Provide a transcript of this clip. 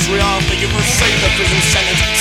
Israel. Thank you for saving the prison sentence.